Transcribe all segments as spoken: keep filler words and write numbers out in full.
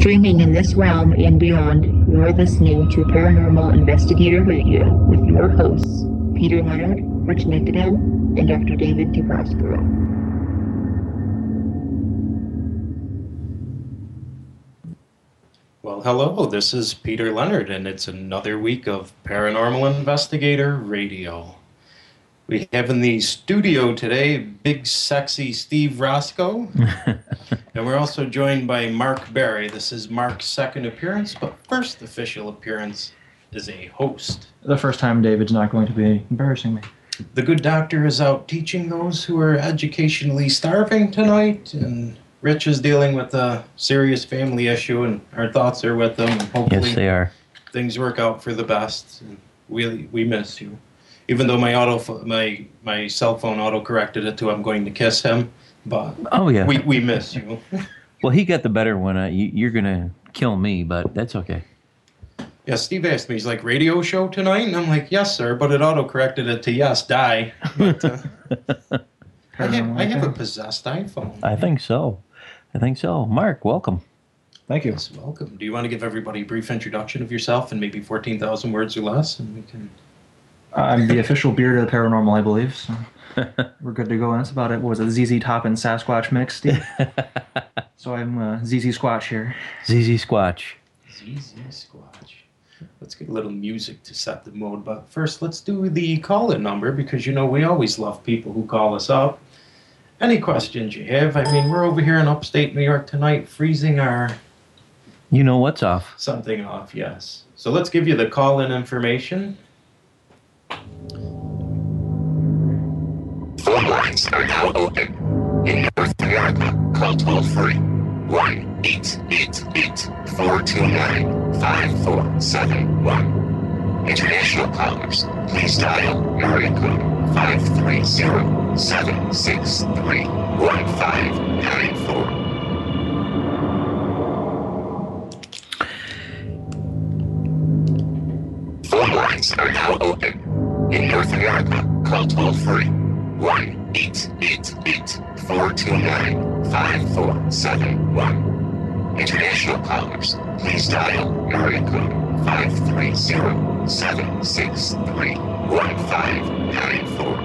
Streaming in this realm and beyond, you're listening to Paranormal Investigator Radio with your hosts, Peter Leonard, Rich McAdam, and Doctor David DeProspero. Well, hello, this is Peter Leonard, and it's another week of Paranormal Investigator Radio. We have in the studio today big, sexy Steve Roscoe, and we're also joined by Mark Barry. This is Mark's second appearance, but first official appearance as a host. The first time David's not going to be embarrassing me. The good doctor is out teaching those who are educationally starving tonight, and Rich is dealing with a serious family issue, and our thoughts are with them. And hopefully yes, they are. Things work out for the best. We we miss you. Even though my auto my my cell phone auto corrected it to "I'm going to kiss him," but oh yeah, we we miss you. Well, he got the better one. Uh, you, you're gonna kill me, but that's okay. Yeah, Steve asked me, he's like, "Radio show tonight?" And I'm like, "Yes, sir," but it auto corrected it to "Yes, die." But, uh, I have I have a possessed iPhone. I think so. I think so. Mark, welcome. Thank you. Yes, welcome. Do you want to give everybody a brief introduction of yourself in maybe fourteen thousand words or less, and we can. I'm the official beard of the paranormal, I believe. So we're good to go. And that's about it. What was it? Z Z Top and Sasquatch mix, Steve? So I'm uh, Z Z Squatch here. Z Z Squatch. Z Z Squatch. Let's get a little music to set the mode. But first, let's do the call-in number, because, you know, we always love people who call us up. Any questions you have? I mean, we're over here in upstate New York tonight, freezing our... You know what's off. Something off, yes. So let's give you the call-in information. Phone lines are now open. In North America, call toll-free one eight eight eight, four two nine, five four seven one. International callers, please dial area code five three zero, seven six three, one five nine four. Phone lines are now open. In North America, call toll-free one eight eight eight, four two nine, five four seven one. International callers, please dial area code five three zero, seven six three, one five nine four.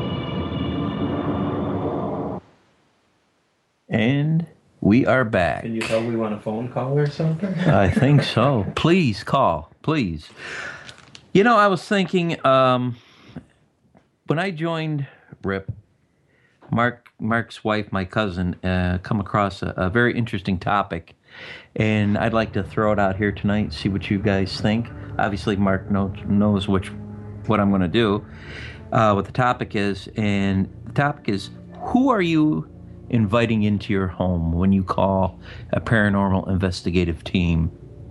And we are back. Can you tell we want a phone call or something? I think so. Please call, please. You know, I was thinking, um, when I joined R I P, Mark, Mark's wife, my cousin, uh, come across a, a very interesting topic, and I'd like to throw it out here tonight, see what you guys think. Obviously, Mark knows, knows which, what I'm going to do, uh, what the topic is, and the topic is, who are you inviting into your home when you call a paranormal investigative team?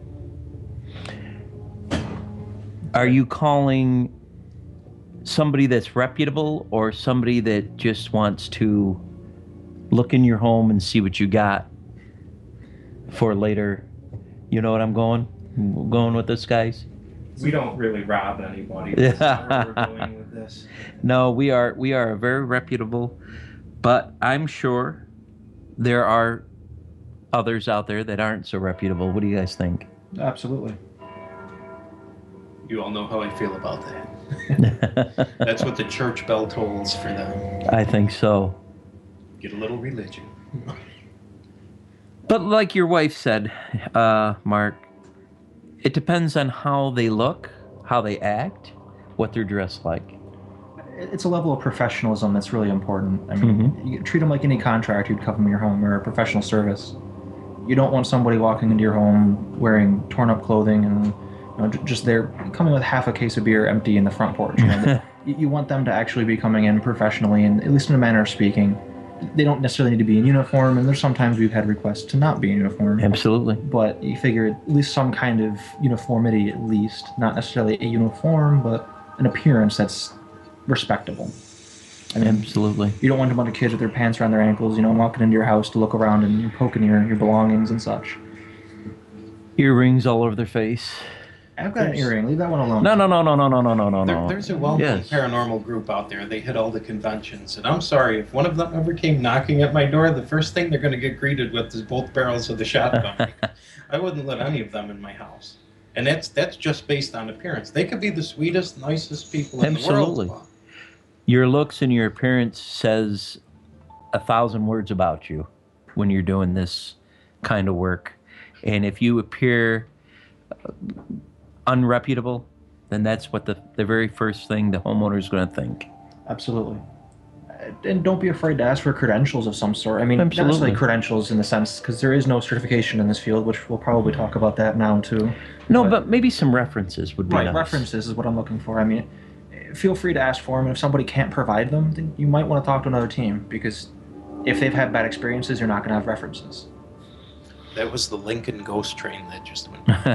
Are you calling somebody that's reputable, or somebody that just wants to look in your home and see what you got for later? You know what I'm going going with this, guys? We don't really rob anybody. That's not where we're going with this. No, we are we are very reputable, but I'm sure there are others out there that aren't so reputable. What do you guys think? Absolutely. You all know how I feel about that. That's what the church bell tolls for them. I think so. Get a little religion. But like your wife said, uh, Mark, it depends on how they look, how they act, what they're dressed like. It's a level of professionalism that's really important. I mean, Mm-hmm. you treat them like any contractor you'd come from your home or a professional service. You don't want somebody walking into your home wearing torn-up clothing and, you know, j- just they're coming with half a case of beer empty in the front porch. You know, you, you want them to actually be coming in professionally, and at least in a manner of speaking. They don't necessarily need to be in uniform, and there's sometimes we've had requests to not be in uniform. Absolutely. But you figure at least some kind of uniformity, at least. Not necessarily a uniform, but an appearance that's respectable. I mean, Absolutely. you don't want a bunch of kids with their pants around their ankles, you know, walking into your house to look around and you're poking your, your belongings and such. Earrings all over their face. I've got an There's- earring. Leave that one alone. No, no, no, no, no, no, no, no, no, There, no. there's a well-known Yes. paranormal group out there. They hit all the conventions, and I'm sorry if one of them ever came knocking at my door. The first thing they're going to get greeted with is both barrels of the shotgun. I wouldn't let any of them in my house, and that's that's just based on appearance. They could be the sweetest, nicest people in Absolutely. the world. Your looks and your appearance says a thousand words about you when you're doing this kind of work. And if you appear uh, unreputable, then that's what the, the very first thing the homeowner is going to think. Absolutely. And don't be afraid to ask for credentials of some sort. I mean, not Absolutely. necessarily credentials in the sense, because there is no certification in this field, which we'll probably talk about that now too. No, But- but maybe some references would be Right, nice. references is what I'm looking for. I mean, feel free to ask for them, and if somebody can't provide them, then you might want to talk to another team, because if they've had bad experiences, you're not going to have references. That was the Lincoln Ghost Train that just went by.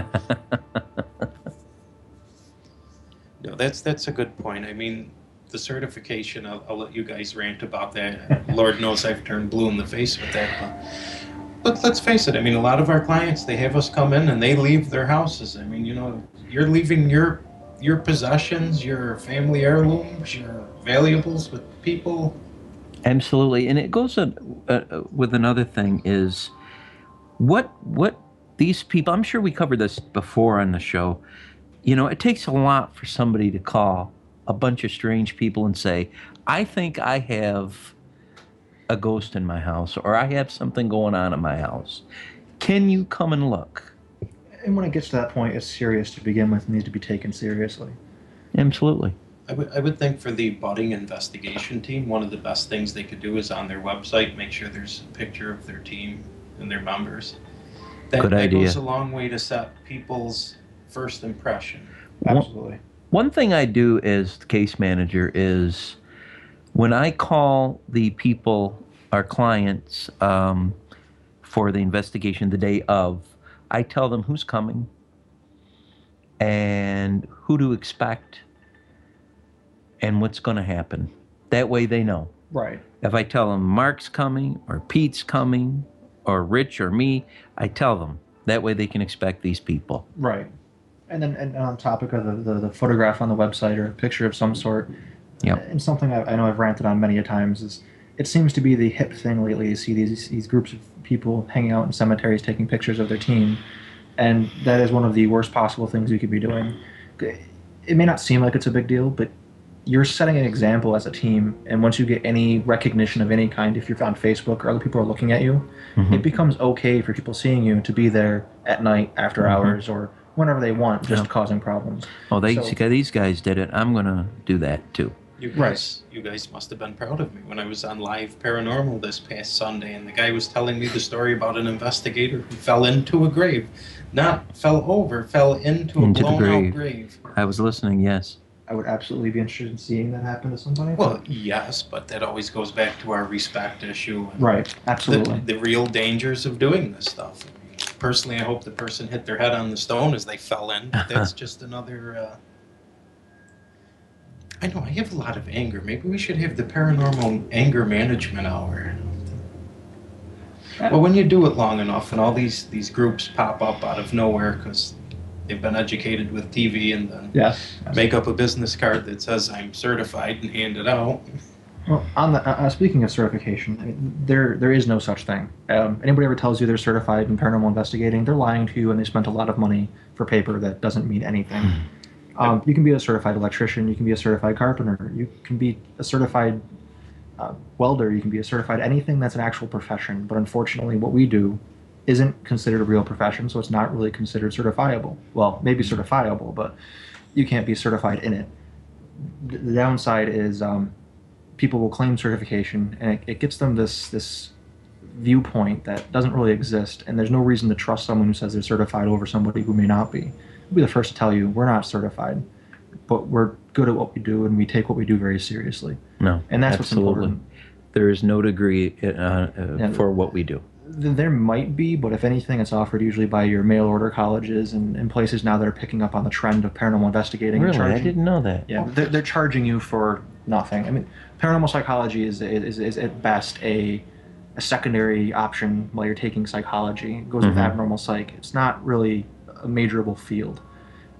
No, that's that's a good point. I mean, the certification, I'll, I'll let you guys rant about that. Lord knows I've turned blue in the face with that. But, but let's face it, I mean, a lot of our clients, they have us come in and they leave their houses. I mean, you know, you're leaving your your possessions, your family heirlooms, your valuables with people. Absolutely, and it goes uh, uh, with another thing is what what these people. I'm sure we covered this before on the show. You know, it takes a lot for somebody to call a bunch of strange people and say, "I think I have a ghost in my house, or I have something going on in my house. Can you come and look?" And when it gets to that point, it's serious to begin with, and needs to be taken seriously. Absolutely. I would, I would think for the budding investigation team, one of the best things they could do is on their website, make sure there's a picture of their team and their members. That, Good that idea. goes a long way to set people's first impression. One- Absolutely. One thing I do as the case manager is when I call the people, our clients, um, for the investigation the day of, I tell them who's coming and who to expect and what's going to happen. That way they know. Right. If I tell them Mark's coming or Pete's coming or Rich or me, I tell them. That way they can expect these people. Right. And then and on topic of the, the, the photograph on the website or a picture of some sort, Yep. and something I, I know I've ranted on many a times is it seems to be the hip thing lately to see these these groups of people hanging out in cemeteries taking pictures of their team, and that is one of the worst possible things you could be doing. It may not seem like it's a big deal, but you're setting an example as a team, and once you get any recognition of any kind, if you're on Facebook or other people are looking at you, Mhm. it becomes okay for people seeing you to be there at night, after Mhm. hours, or whenever they want, just Yeah. causing problems. Oh, they, So- these guys did it. I'm going to do that too. You Right. guys, you guys must have been proud of me when I was on Live Paranormal this past Sunday, and the guy was telling me the story about an investigator who fell into a grave, not fell over, fell into a Into the blown grave. out grave. I was listening, yes. I would absolutely be interested in seeing that happen to somebody. Well, yes, but that always goes back to our respect issue. And right, the, absolutely. the real dangers of doing this stuff. I mean, personally, I hope the person hit their head on the stone as they fell in. But that's just another. Uh... I know I have a lot of anger. Maybe we should have the paranormal anger management hour. Well, when you do it long enough, and all these these groups pop up out of nowhere because they've been educated with T V, and then Yes. make up a business card that says I'm certified and hand it out. Well, on the uh, speaking of certification, I mean, there there is no such thing. Um, anybody ever tells you they're certified in paranormal investigating, they're lying to you, and they spent a lot of money for paper that doesn't mean anything. Um, you can be a certified electrician, you can be a certified carpenter, you can be a certified uh, welder, you can be a certified anything that's an actual profession. But unfortunately, what we do isn't considered a real profession, so it's not really considered certifiable. Well, maybe certifiable, but you can't be certified in it. The the downside is um, people will claim certification, and it, it gets them this this viewpoint that doesn't really exist, and there's no reason to trust someone who says they're certified over somebody who may not be. I'll be the first to tell you, we're not certified, but we're good at what we do, and we take what we do very seriously. No, And that's what's absolutely. important. There is no degree uh, uh, Yeah. for what we do. Th- There might be, but if anything, it's offered usually by your mail order colleges and, and places now that are picking up on the trend of paranormal investigating. and Really, I charging- didn't know that. Yeah, they're, they're charging you for nothing. I mean, paranormal psychology is is, is at best a a secondary option while you're taking psychology. It goes with Mhm. abnormal psych. It's not really a majorable field.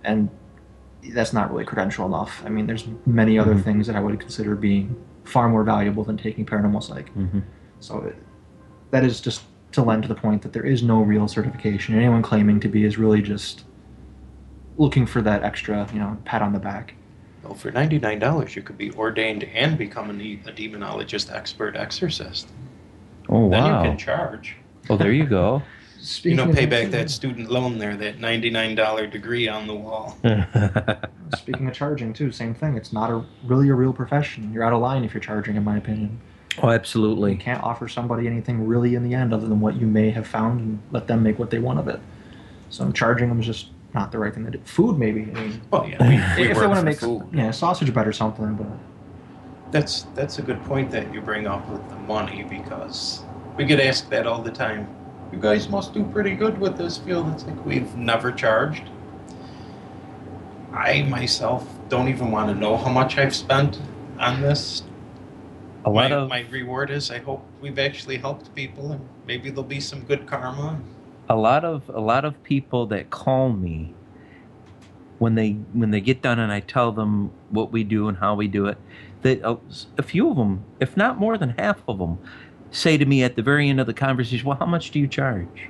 and that's not really credential enough. I mean, there's many other Mhm. things that I would consider being far more valuable than taking paranormal psych. Mhm. So it, that is just to lend to the point that there is no real certification. Anyone claiming to be is really just looking for that extra, you know, pat on the back. Well, for ninety-nine dollars, you could be ordained and become a, ne- a demonologist expert exorcist. Oh, Then wow. you can charge. Well, there you go. You Speaking know, of pay back that student loan there, that ninety-nine dollars degree on the wall. Speaking of charging too, same thing. It's not a really a real profession. You're out of line if you're charging, in my opinion. Oh, You absolutely. can't offer somebody anything really in the end other than what you may have found and let them make what they want of it. So charging them is just not the right thing to do. Food, maybe. I mean, Well, yeah, we, we if work they want for to make food. yeah sausage bread or something, but That's that's a good point that you bring up with the money, because we get asked that all the time. You guys must do pretty good with this field. It's like we've never charged. I myself don't even want to know how much I've spent on this. A lot my, of my reward is I hope we've actually helped people, and maybe there'll be some good karma. a lot of a lot of people that call me when they when they get done and I tell them what we do and how we do it, that a, a few of them, if not more than half of them, say to me at the very end of the conversation, "Well, how much do you charge?"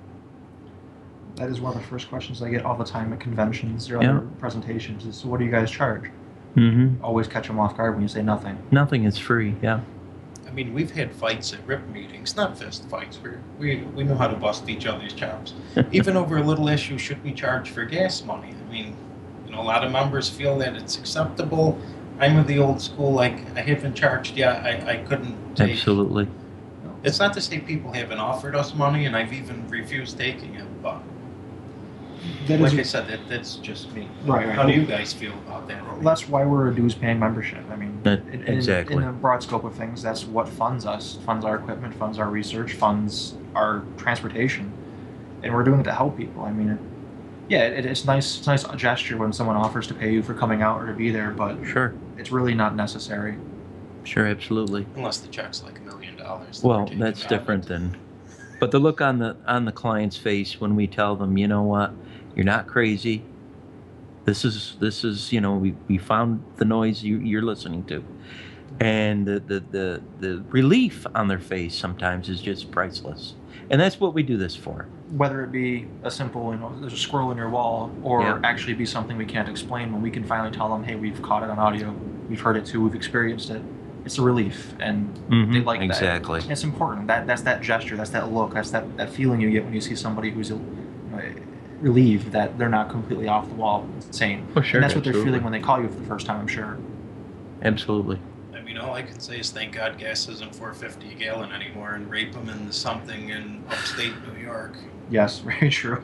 that is one of the first questions I get all the time at conventions or Yeah. other presentations is, so what do you guys charge? Mm-hmm. Always catch them off guard when you say nothing. Nothing is free. Yeah. I mean, we've had fights at R I P meetings, not fist fights. We're, we we know how to bust each other's chops. Even over a little issue, should we charge for gas money? I mean, you know, a lot of members feel that it's acceptable. I'm of the old school, like, I haven't charged yet. I, I couldn't take. Absolutely. It's not to say people haven't offered us money, and I've even refused taking it, but That like I is, said, that, that's just me. Right, right. How do you guys feel about that? I mean, that's why we're a dues-paying membership. I mean, That- in, in- exactly. in the broad scope of things, that's what funds us. Funds our equipment, funds our research, funds our transportation, and we're doing it to help people. I mean, it, yeah, it, it's nice. It's a nice gesture when someone offers to pay you for coming out or to be there, but Sure. it's really not necessary. Sure. Absolutely. unless the check's like a million dollars. Well, that's different than. But the look on the on the client's face when we tell them, you know what, you're not crazy. This is this is you know we, we found the noise you, you're listening to, and the, the the the relief on their face sometimes is just priceless, and that's what we do this for. Whether it be a simple, you know, there's a squirrel in your wall, or Yeah. actually be something we can't explain, when we can finally tell them, hey, we've caught it on audio, we've heard it too, we've experienced it. It's a relief, and Mhm, they like that. exactly. It's important. That that's that gesture, that's that look, that's that, that feeling you get when you see somebody who's uh, relieved that they're not completely off the wall insane. Oh, sure, And that's what they're absolutely. feeling when they call you for the first time, I'm sure. Absolutely. I mean, all I can say is thank God gas isn't four fifty a gallon anymore, and rape them in something in upstate New York. Yes, very true.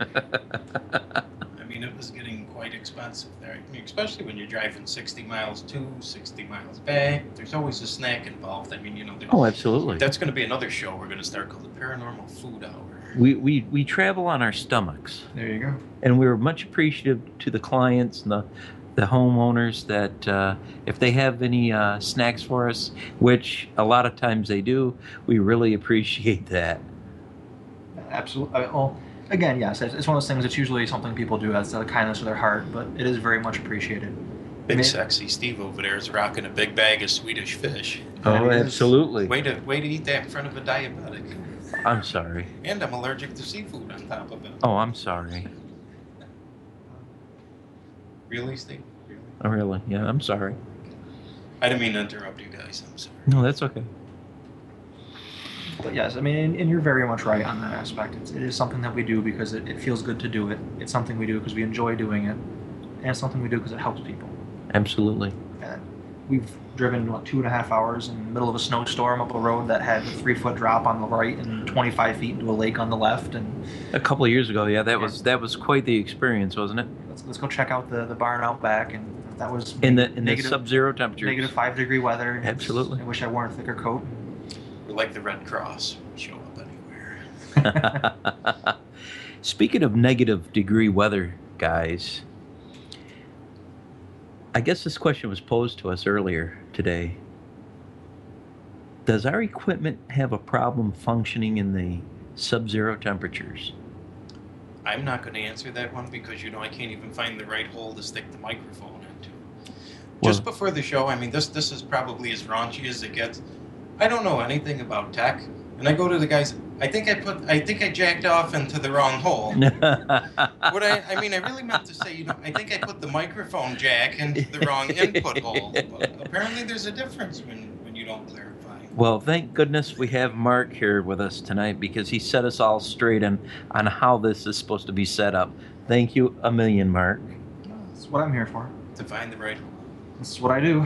I mean, it was getting quite expensive there. I mean, especially when you're driving sixty miles to, sixty miles back. There's always a snack involved. I mean, you know, there- Oh, absolutely. that's going to be another show we're going to start called the Paranormal Food Hour. We, we we travel on our stomachs. There you go. And we're much appreciative to the clients and the, the homeowners that uh, if they have any uh, snacks for us, which a lot of times they do, we really appreciate that. Absolutely. Well, again, yes, it's it's one of those things. It's usually something people do as a kindness of their heart, but it is very much appreciated. Big Ma- sexy Steve over there is rocking a big bag of Swedish fish. That Oh, is- absolutely. Way to way to eat that in front of a diabetic. I'm sorry. And I'm allergic to seafood on top of it. Oh, I'm sorry. Really, Steve? Really? Oh, really? Yeah, I'm sorry. I didn't mean to interrupt you guys. I'm sorry. No, that's okay. But yes, I mean, and, and you're very much right on that aspect. It's, it is something that we do because it, it feels good to do it. It's something we do because we enjoy doing it, and it's something we do because it helps people. Absolutely. And we've driven what, two and a half hours in the middle of a snowstorm up a road that had a three foot drop on the right and twenty-five feet into a lake on the left. And A couple of years ago, yeah, that was that was quite the experience, wasn't it? let's, let's go check out the, the barn out back. And that was In the in the negative- sub-zero temperatures. negative five degree weather. It's- Absolutely. I wish I wore a thicker coat. We're like the Red Cross. We show up anywhere. Speaking of negative degree weather, guys, I guess this question was posed to us earlier today. Does our equipment have a problem functioning in the sub-zero temperatures? I'm not going to answer that one because, you know, I can't even find the right hole to stick the microphone into. Well- Just before the show, I mean, this this is probably as raunchy as it gets. I don't know anything about tech, and I go to the guys. I think I put, I think I jacked off into the wrong hole. What I, I mean, I really meant to say, you know, I think I put the microphone jack into the wrong input hole. But apparently, there's a difference when, when you don't clarify. Well, thank goodness we have Mark here with us tonight because he set us all straight on, on how this is supposed to be set up. Thank you a million, Mark. That's what I'm here for. To find the right hole. That's what I do.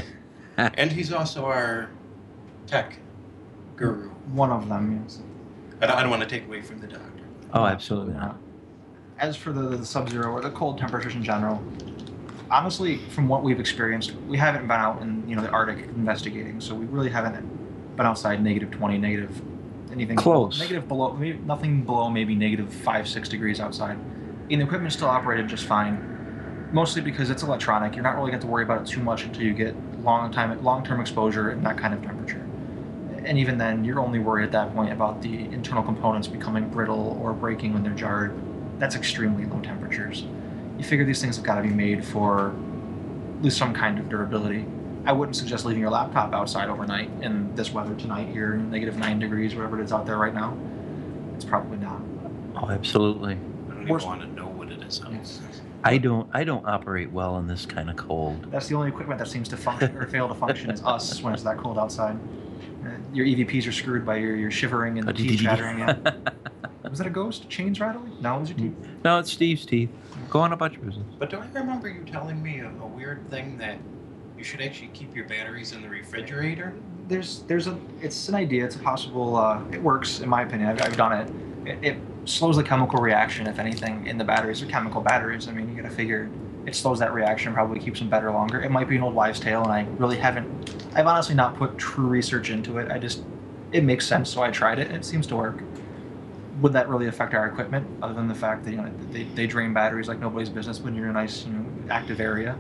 And he's also our tech guru. One of them, yes. I don't, I don't want to take away from the doctor. Oh, absolutely not. As for the, the sub-zero or the cold temperatures in general, honestly, from what we've experienced, we haven't been out in you know the Arctic investigating, so we really haven't been outside negative twenty, negative anything Close. negative below, maybe nothing below maybe negative five, six degrees outside. And the equipment still operated just fine, mostly because it's electronic. You're not really going to worry about it too much until you get long time, long-term exposure in that kind of temperature. And even then, you're only worried at that point about the internal components becoming brittle or breaking when they're jarred. That's extremely low temperatures. You figure these things have got to be made for at least some kind of durability. I wouldn't suggest leaving your laptop outside overnight in this weather tonight here, negative nine degrees, whatever it is out there right now. It's probably not. Oh, absolutely. I don't Worst- even want to know what it is. Yes. I don't I don't operate well in this kind of cold. That's the only equipment that seems to function or fail to function is us when it's that cold outside. Uh, your E V Ps are screwed by your, your shivering and the teeth chattering. Yeah. Was that a ghost? Chains rattling? No, it was your teeth. No, it's Steve's teeth. Go on about your business. But do I remember you telling me a, a weird thing that you should actually keep your batteries in the refrigerator? There's there's a it's an idea. It's a possible. Uh, it works in my opinion. I've, I've done it. it. It slows the chemical reaction, if anything, in the batteries. They're chemical batteries. I mean, you gotta figure it slows that reaction. Probably keeps them better longer. It might be an old wives' tale, and I really haven't. I've honestly not put true research into it. I just it makes sense, so I tried it. And it seems to work. Would that really affect our equipment, other than the fact that you know they, they drain batteries like nobody's business when you're in a nice you know active area?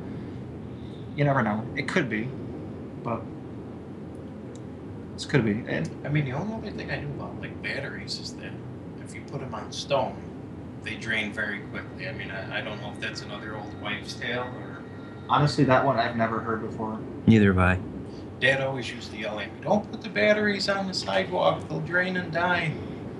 You never know. It could be, but this could be. And I mean, the only other thing I knew about like batteries is that if you put them on stone, they drain very quickly. I mean, I, I don't know if that's another old wives' tale or. honestly, that one I've never heard before. Neither have I. Dad always used to yell at me, "Don't put the batteries on the sidewalk; they'll drain and die."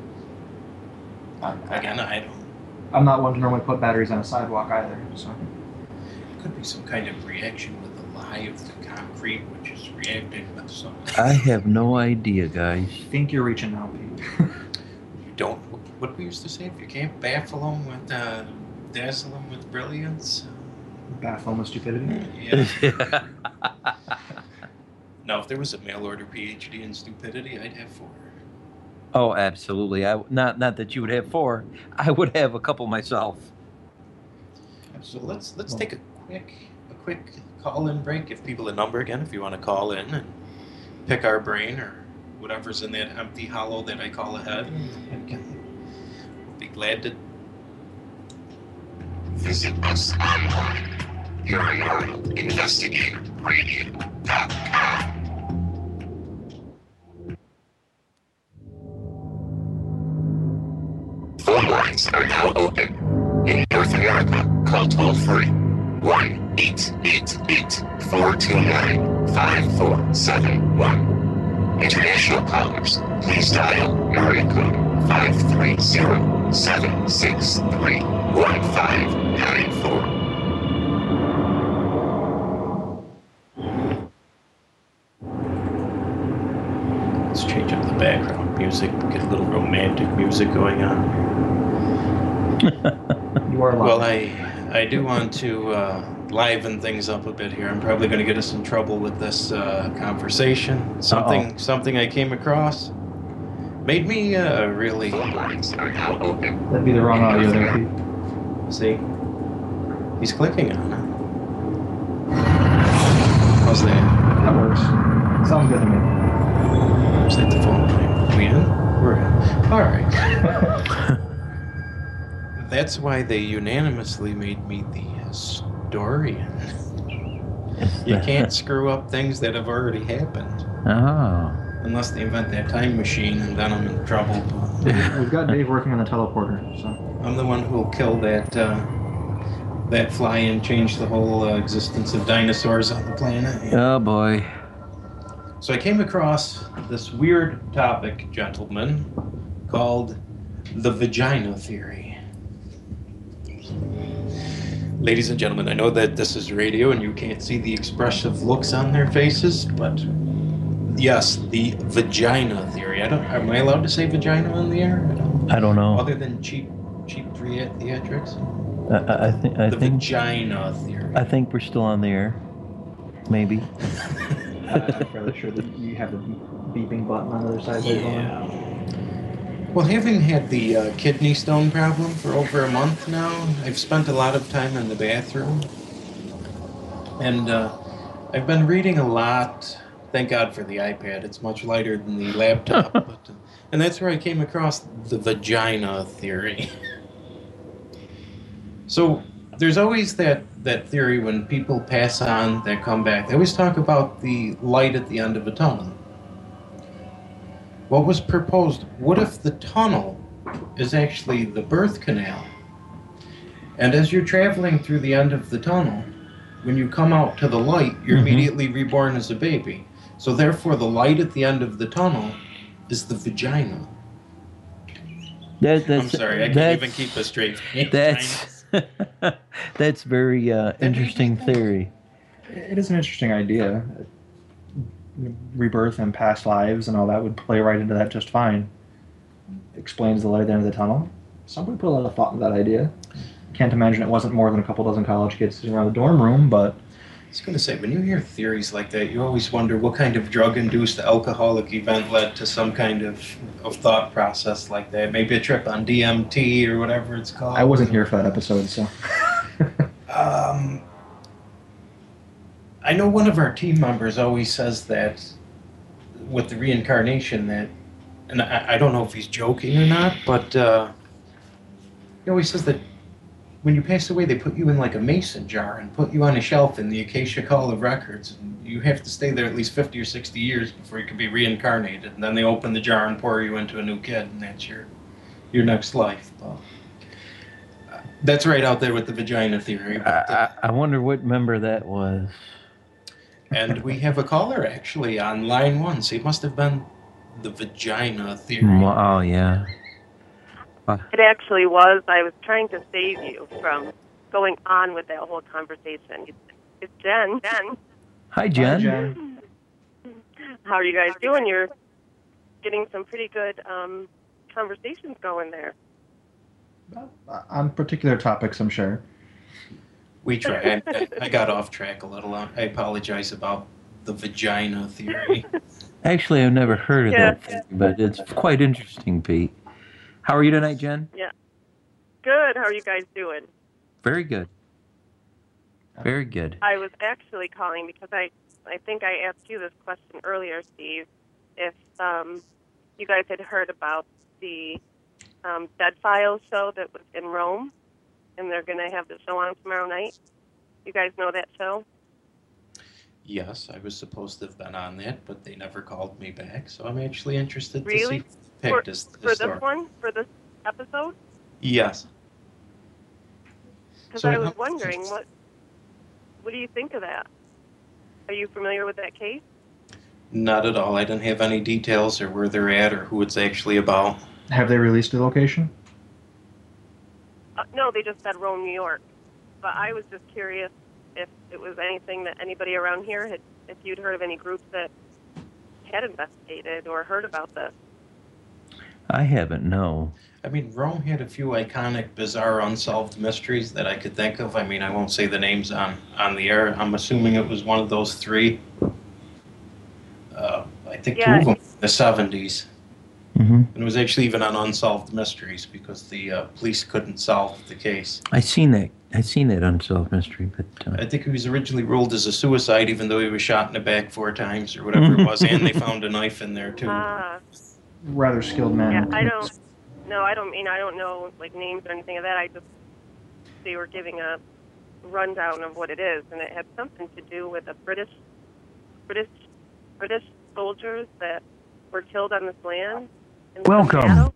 I, Again, I don't. I'm not one to normally put batteries on a sidewalk either. So Could be some kind of reaction with the lie of the concrete, which is reacting with some. I have no idea, guys. I think you're reaching now, Pete. You don't. What we used to say: if you can't baffle them with, uh, dazzle them with brilliance. Baffle with stupidity. Yeah. Now, if there was a mail order PhD in stupidity, I'd have four. Oh, absolutely. I not not that you would have four. I would have a couple myself. So let's let's take a quick a quick call-in break. Give people a number again if you want to call in and pick our brain or whatever's in that empty hollow that I call a head. And can, we'll be glad to. Visit us online. Paranormal Investigator Radio dot com. Phone lines are now open. In North America, call toll free one eight eight eight, four two nine, five four seven one. International callers, please dial area code five three zero, seven six three, one five nine four. Let's change up the background music, get a little romantic music going on. You are live. Well, I I do want to uh, liven things up a bit here. I'm probably going to get us in trouble with this uh, conversation. Something something I came across made me uh, really Phone lines are now open. That'd be the wrong audio there, Pete. see. He's clicking on it. How's that? That works. Sounds good to me. Is that the phone line? We in? We're in. All right. That's why they unanimously made me the historian. You can't screw up things that have already happened. Oh. Unless they invent that time machine, and then I'm in trouble. We've got Dave working on the teleporter, so. I'm the one who will kill that uh, that fly and change the whole uh, existence of dinosaurs on the planet. Oh boy. So I came across this weird topic, gentlemen, called the vagina theory. Ladies and gentlemen, I know that this is radio and you can't see the expressive looks on their faces, but yes, the vagina theory. I don't. Am I allowed to say vagina on the air? I don't, I don't know. other than cheap, cheap thea- theatrics. I, I, I think. I the think. vagina theory. I think we're still on the air. Maybe. Uh, I'm fairly sure that you have the beeping button on the other side. Yeah. Well, having had the uh, kidney stone problem for over a month now, I've spent a lot of time in the bathroom. And uh, I've been reading a lot. Thank God for the iPad. It's much lighter than the laptop. but, uh, and that's where I came across the vagina theory. So there's always that, that theory when people pass on that come back. They always talk about the light at the end of a tunnel. What was proposed, what if the tunnel is actually the birth canal? And as you're traveling through the end of the tunnel, when you come out to the light, you're Mhm. immediately reborn as a baby. So therefore, the light at the end of the tunnel is the vagina. That, that's, I'm sorry, I can't that's, even keep a straight face. That's that's very uh, interesting theory. It is an interesting idea. Rebirth and past lives and all that would play right into that just fine. Explains the light at the end of the tunnel. Somebody put a lot of thought into that idea. Can't imagine it wasn't more than a couple dozen college kids sitting around the dorm room, but I was going to say, when you hear theories like that, you always wonder what kind of drug-induced alcoholic event led to some kind of, of thought process like that. Maybe a trip on D M T or whatever it's called. I wasn't here for that episode, so. um, I know one of our team members always says that with the reincarnation that, and I, I don't know if he's joking or not, but uh, he always says that when you pass away, they put you in like a mason jar and put you on a shelf in the Acacia Hall of Records. And you have to stay there at least fifty or sixty years before you can be reincarnated. And then they open the jar and pour you into a new kid, and that's your your next life. But, uh, that's right out there with the vagina theory. But, uh, I, I wonder what member that was. and we have a caller actually on line one, so it must have been the vagina theory. Oh, yeah. It actually was. I was trying to save you from going on with that whole conversation. It's Jen. Jen. Hi, Jen. Hi, Jen. How are you guys doing? You're getting some pretty good um, conversations going there. On particular topics, I'm sure. We try. I, I got off track a little. I apologize about the vagina theory. Actually, I've never heard of Yeah. that theory, but it's quite interesting, Pete. How are you tonight, Jen? Yeah. Good. How are you guys doing? Very good. Very good. I was actually calling because I, I think I asked you this question earlier, Steve, if um, you guys had heard about the um, Dead Files show that was in Rome, and they're going to have the show on tomorrow night. You guys know that show? Yes, I was supposed to have been on that, but they never called me back, so I'm actually interested Really? to see who For, picked this, for this this story. one? For this episode? Yes. Because So I how- was wondering, what what do you think of that? Are you familiar with that case? Not at all. I didn't have any details or where they're at or who it's actually about. Have they released the location? Uh, no, they just said Rome, New York. But I was just curious if it was anything that anybody around here had, if you'd heard of any groups that had investigated or heard about this. I haven't, no. I mean, Rome had a few iconic, bizarre, unsolved mysteries that I could think of. I mean, I won't say the names on, on the air. I'm assuming it was one of those three. Uh, I think Yeah. two of them in the seventies. Mm-hmm. And it was actually even on Unsolved Mysteries because the uh, police couldn't solve the case. I seen that. I seen that unsolved mystery, but I uh, think he was originally ruled as a suicide, even though he was shot in the back four times or whatever it was, and they found a knife in there too. Ah, Rather skilled man. yeah, I don't, no, I don't mean, I don't know, like, names or anything of that. I just, they were giving a rundown of what it is, and it had something to do with a British, British, British soldiers that were killed on this land. in some Welcome. battle.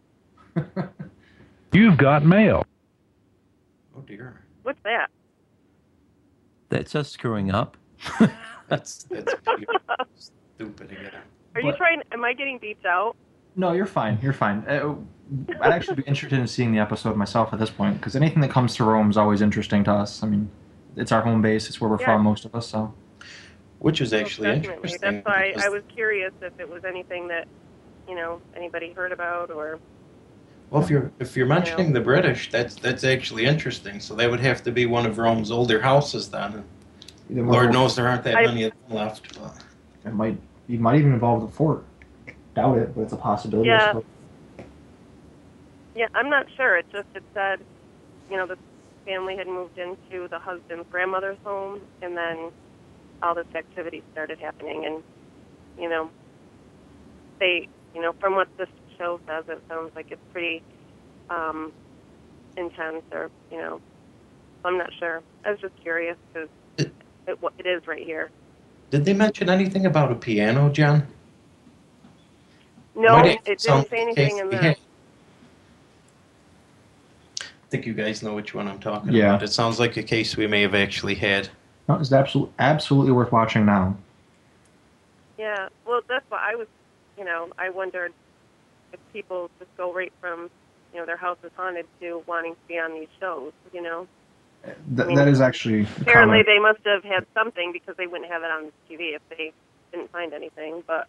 You've got mail. Oh dear. What's that? That's us screwing up. That's that's pretty stupid again. Are you But- trying? Am I getting beeped out? No, you're fine. You're fine. Uh, I'd actually be interested in seeing the episode myself at this point, because anything that comes to Rome is always interesting to us. I mean, it's our home base. It's where we're Yeah. from, most of us. So Which is Well, actually definitely. interesting. That's why because- I was curious if it was anything that, you know, anybody heard about or. Well, if you're if you're mentioning the British, that's that's actually interesting. So that would have to be one of Rome's older houses then. Either one Lord or- knows there aren't that I- many of them left. But. it might it might even involve the fort. Doubt it, but it's a possibility. Yeah. I suppose. Yeah, I'm not sure. It just it said, you know, the family had moved into the husband's grandmother's home, and then all this activity started happening, and you know, they, you know, from what this show says, it sounds like it's pretty um, intense, or you know, I'm not sure. I was just curious because It- it, wa- it is right here. Did they mention anything about a piano, John? No, Might it sound didn't say like the anything case in we the. had. I think you guys know which one I'm talking Yeah. about. It sounds like a case we may have actually had. No, it's absolutely absolutely worth watching now. Yeah, well, that's why I was, you know, I wondered if people just go right from, you know, their house is haunted to wanting to be on these shows, you know. Th- I mean, that is actually Apparently common. they must have had something because they wouldn't have it on T V if they didn't find anything, but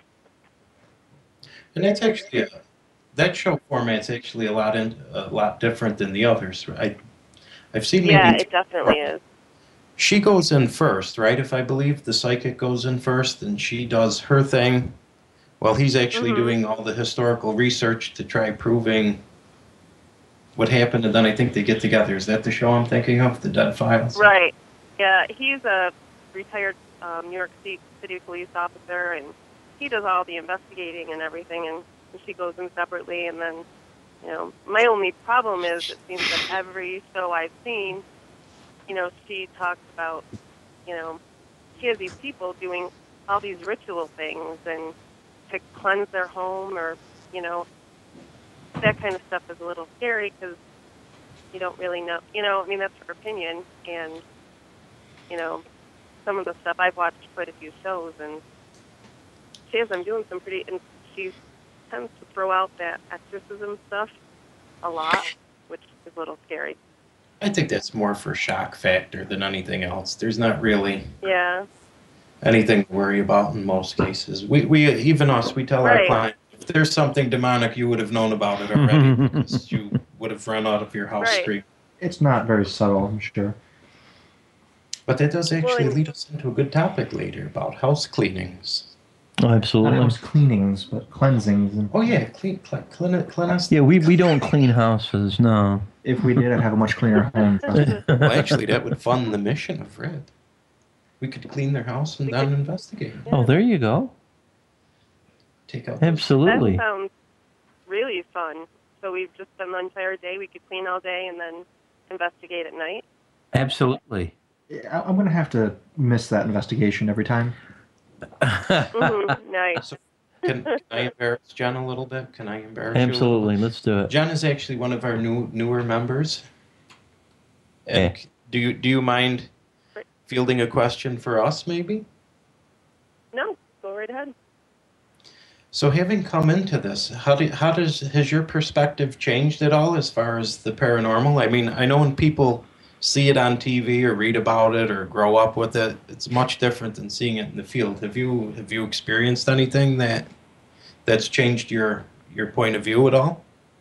And that's actually a, that show format's actually a lot in, a lot different than the others. I I've seen maybe yeah, two- it definitely is. She goes in first, right? If I believe the psychic goes in first, and she does her thing, while he's actually Mhm. doing all the historical research to try proving what happened, and then I think they get together. Is that the show I'm thinking of, The Dead Files? Right. Yeah, he's a retired um, New York City, City police officer, and he does all the investigating and everything, and she goes in separately. And then, you know, my only problem is it seems that every show I've seen, you know, she talks about, you know, she has these people doing all these ritual things and to cleanse their home, or, you know, that kind of stuff is a little scary because you don't really know, you know, I mean, that's her opinion. And, you know, some of the stuff, I've watched quite a few shows, and she has them doing some pretty, and she tends to throw out that exorcism stuff a lot, which is a little scary. I think that's more for shock factor than anything else. There's not really Yeah. anything to worry about in most cases. We, we even us, we tell our Right. clients, if there's something demonic, you would have known about it already because you would have run out of your house Right. screaming. It's not very subtle, I'm sure. But that does actually Well, lead us into a good topic later about house cleanings. Oh, Not absolutely. house cleanings, but cleansings. And Oh yeah, clean, clean, clean, clean us. Yeah, we, we don't clean houses, no. if we did, I'd have a much cleaner home. Well, actually, that would fund the mission of Red. We could clean their house and We then could- investigate. Oh, there you go. Take out. those- Absolutely. That sounds really fun. So we've just spent the entire day, we could clean all day and then investigate at night. Absolutely. I- I'm going to have to miss that investigation every time. Mm-hmm. Nice. So, can, can I embarrass Jen a little bit? Can I embarrass you? a little Absolutely. Let's do bit? it. Jen is actually one of our new newer members. Eh. And do you do you mind fielding a question for us, maybe? No, go right ahead. So, having come into this, how do how does has your perspective changed at all as far as the paranormal? I mean, I know when people see it on T V or read about it or grow up with it, it's much different than seeing it in the field. Have you have you experienced anything that that's changed your your point of view at all?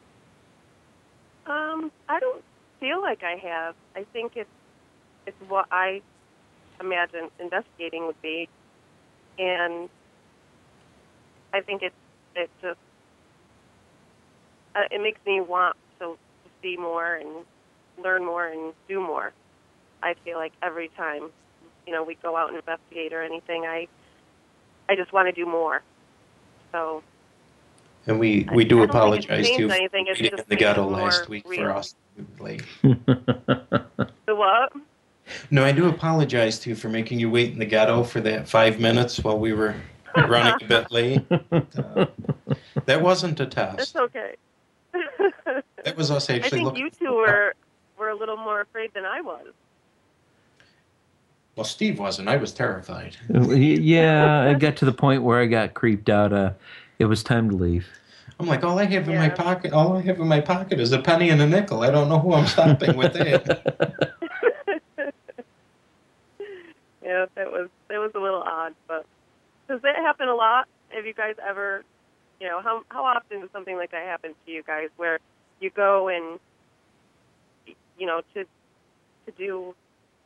Um, I don't feel like I have. I think it's it's what I imagine investigating would be, and I think it it just uh, it makes me want to, to see more and learn more and do more. I feel like every time, you know, we go out and investigate or anything, I I just want to do more. So. And we, we do I don't think it's apologize to you changed for anything, it's waiting in just the made ghetto it more last week real. for us. Late. The what? No, I do apologize to you for making you wait in the ghetto for that five minutes while we were running a bit late. Uh, that wasn't a It's test. okay. That was us I actually think looking. you two were were a little more afraid than I was. Well, Steve wasn't. I was terrified. Yeah, I got to the point where I got creeped out. Uh, it was time to leave. I'm like, all I have in my Yeah. pocket, all I have in my pocket is a penny and a nickel. I don't know who I'm stopping with it. Yeah, that was that was a little odd, but does that happen a lot? Have you guys ever, you know, how how often does something like that happen to you guys, where you go and, you know, to to do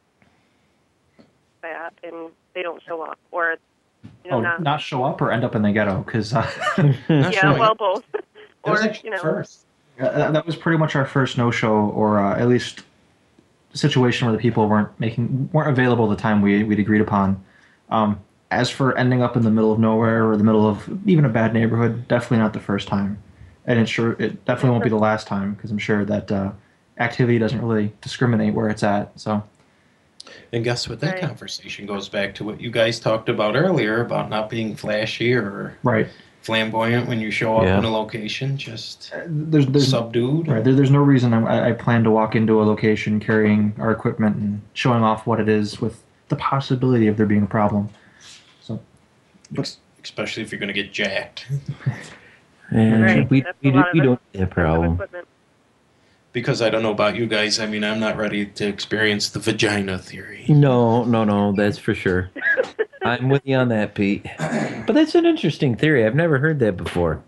that and they don't show up, or you know, Oh, not, not show up or end up in the ghetto? Because uh, Not yeah, showing well, up. both, That was or actually you know, first. that that was pretty much our first no-show, or uh, at least situation where the people weren't making weren't available at the time we we'd agreed upon. Um, as for ending up in the middle of nowhere or the middle of even a bad neighborhood, definitely not the first time, and it sure it definitely won't be the last time, because I'm sure that uh, activity doesn't really discriminate where it's at. So And guess what? That Right. conversation goes back to what you guys talked about earlier about not being flashy or right, flamboyant when you show up Yeah. in a location. Just Uh, there's there's subdued. right there, there's no reason I, I plan to walk into a location carrying our equipment and showing off what it is with the possibility of there being a problem. So Ex- Especially if you're going to get jacked. And Right, we, that's we, a do, lot of we it. don't have a of problem. equipment. Because I don't know about you guys. I mean, I'm not ready to experience the vagina theory. No, no, no, that's for sure. I'm with you on that, Pete. But that's an interesting theory. I've never heard that before.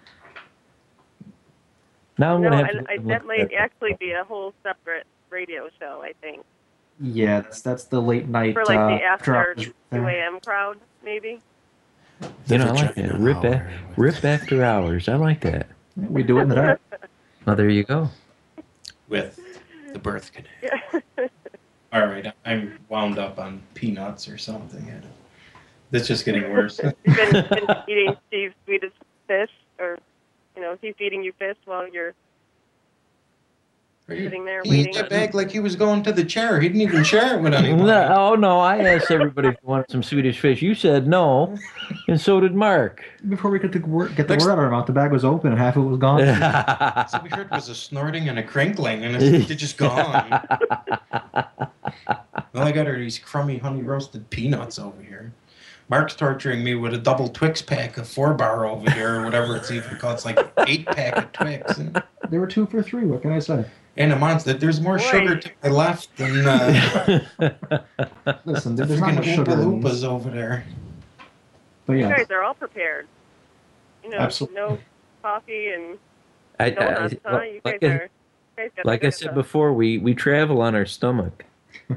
Now I'm No, gonna have and to I, look that might that up. actually be a whole separate radio show, I think, yeah, that's that's the late night for like uh, the after hours two there. a.m. crowd, maybe. You know, I like Vagina that. Rip, hour a, rip after hours. I like that. We do it in the dark. Well, there you go. With the birth canal. Yeah. All right, I'm wound up on peanuts or something. I don't- That's just getting worse. You've been, been eating Steve's Swedish fish, or you know, he's feeding you fish while you're sitting there He waiting. ate that bag like he was going to the chair. He didn't even share it with anybody. No, oh no! I asked everybody if you wanted some Swedish fish. You said no, and so did Mark. Before we get the word, get the Next- word out of our mouth, the bag was open and half of it was gone. So we heard was a snorting and a crinkling, and it's they're just gone. All I got are these crummy honey roasted peanuts over here. Mark's torturing me with a double Twix pack of four bar over here, or whatever it's even called. It's like eight pack of Twix. And, They were two for three. What can I say? and a monster. There's more Boy. sugar to my left than uh, Listen, the there- there's not freaking much Oompa sugar in Loompas these. over there. But You yeah, guys are all prepared. You know, Absolutely. no coffee and I, I, donuts, huh? You guys like I, are. You guys got the like I good said stuff. before, we, we travel on our stomach.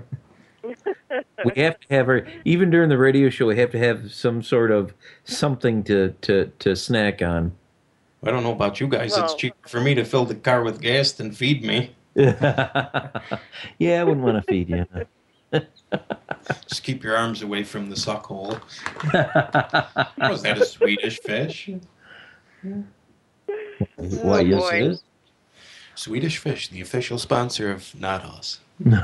We have to have our even during the radio show. We have to have some sort of something to, to, to snack on. I don't know about you guys. It's Well- cheaper for me to fill the car with gas than feed me. Yeah, I wouldn't want to feed you. Just keep your arms away from the suck hole. Was that a Swedish fish? Why, yes, boy. it is. Swedish Fish, the official sponsor of Not Us.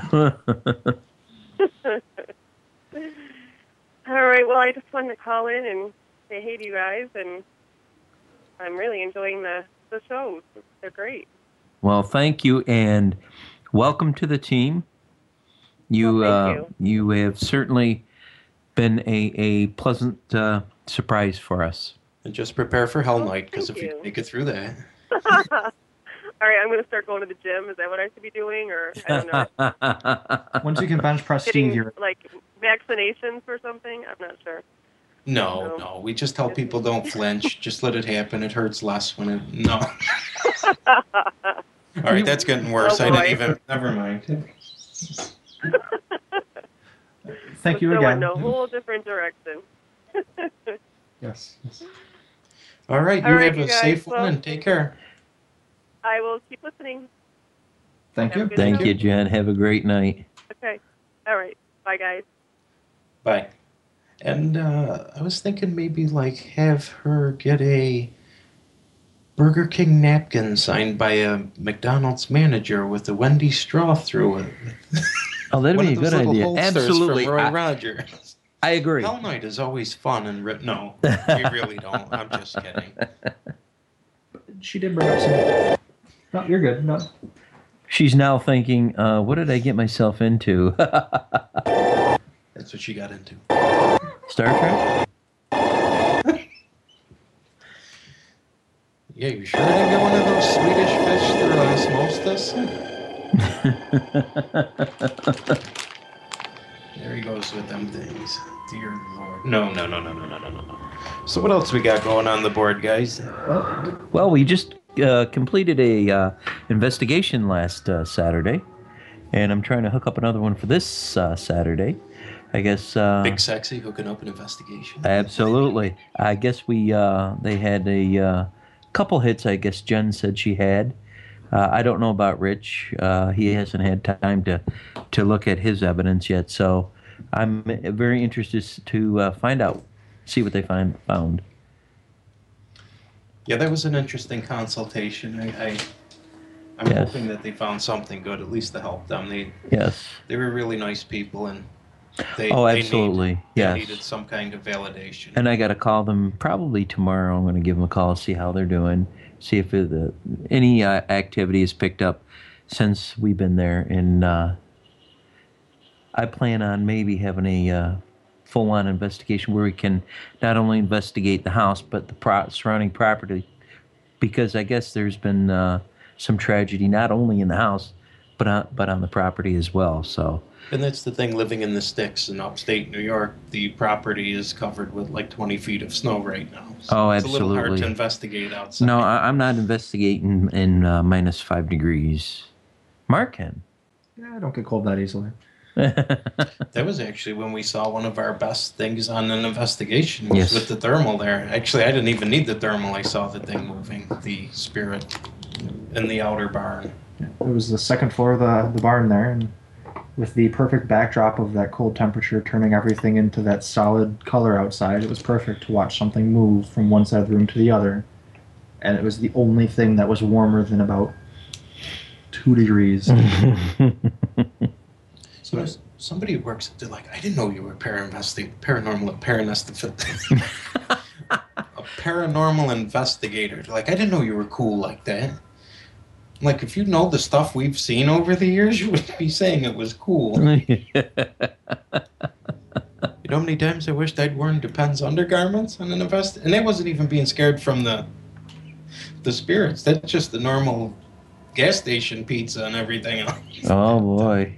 All right. Well, I just wanted to call in and say hey to you guys, and I'm really enjoying the the shows. They're great. Well, thank you, and welcome to the team. You Well, thank uh, you have certainly been a, a pleasant uh, surprise for us. And just prepare for Hell Oh, Night, because thank if you you. make it through that. All right, I'm going to start going to the gym. Is that what I should be doing, or I don't know, once you can bench press getting Steve, you're like vaccinations or something? I'm not sure. No, No. no. We just tell people don't flinch. Just let it happen. It hurts less when it. No. All right, that's getting worse. Oh, I didn't boy. even. Never mind. thank you Let's again. Go in a whole different direction. Yes. yes. All right, All you right, have you a guys, safe well- one and take care. I will keep listening. Thank Have a you. good Thank show. you, Jen. Have a great night. Okay. All right. Bye, guys. Bye. And uh, I was thinking maybe like have her get a Burger King napkin signed by a McDonald's manager with a Wendy's straw through it. Oh, that'd One be a of those good little idea. holsters Absolutely. From Roy I, Rogers. I agree. Hell Night is always fun and ri- no, we really don't. I'm just kidding. She did bring up some. No, you're good. No. She's now thinking, uh, what did I get myself into? That's what she got into. Star Trek? Yeah, you sure didn't get one of those Swedish fish through osmosis? There he goes with them things. Dear Lord. No, no, no, no, no, no, no, no. So what else we got going on the board, guys? Well, we just uh, completed a uh, investigation last uh, Saturday, and I'm trying to hook up another one for this uh, Saturday. I guess. Uh, Big Sexy hooking up an investigation. Absolutely. I guess we uh, they had a uh, couple hits. I guess Jen said she had. Uh, I don't know about Rich. Uh, he hasn't had time to to look at his evidence yet. So I'm very interested to uh, find out, see what they find found. Yeah, that was an interesting consultation. I, I I'm Yes. hoping that they found something good, at least to help them. They Yes. they were really nice people, and they Oh, they absolutely. need- they Yes. needed some kind of validation. And I got to call them probably tomorrow. I'm going to give them a call, see how they're doing, see if it, uh, any uh, activity is picked up since we've been there. And uh, I plan on maybe having a uh, full-on investigation where we can not only investigate the house but the pro- surrounding property, because I guess there's been uh, some tragedy not only in the house but on, but on the property as well. So. And that's the thing, living in the sticks in upstate New York, the property is covered with like twenty feet of snow right now. So Oh, it's a little hard to absolutely. investigate outside. No, I, I'm not investigating in uh, minus five degrees. Mark can. Yeah, I don't get cold that easily. That was actually when we saw one of our best things on an investigation was Yes. with the thermal there. Actually, I didn't even need the thermal. I saw the thing moving, the spirit in the outer barn. It was the second floor of the, the barn there, and with the perfect backdrop of that cold temperature turning everything into that solid color outside, it was perfect to watch something move from one side of the room to the other. And it was the only thing that was warmer than about two degrees. So there's somebody who works at, they're like, I didn't know you were parainvesti- paranormal, paranestophilia. A paranormal investigator. They're like, I didn't know you were cool like that. I'm like, if you know the stuff we've seen over the years, you would be saying it was cool. You know how many times I wished I'd worn Depends undergarments on an invest, and that wasn't even being scared from the the spirits. That's just the normal gas station pizza and everything else. Oh boy,